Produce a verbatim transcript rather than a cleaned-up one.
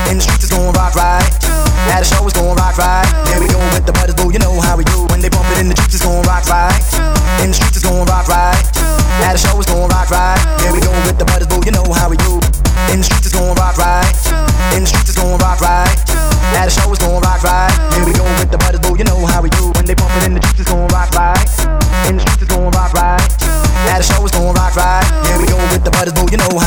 In the streets it's gon' rock right. At the show it's gon' rock right. Here we go with the butters, boo, you know how we do. When they bump it in the streets it's gon' rock right. In the streets it's gon' rock right. At the show it's gon' rock right. Here we go with the butters, boo, you know how we do. In the streets it's gon' rock right. In the streets it's gon' rock right. At the show it's gon' rock right. Here we go with the butters, boo, you know how we do. When they bump it in the streets it's gon' rock right. In the streets it's gon' rock right. At the show it's gon' rock right. Here we go with the butters, boo, you know how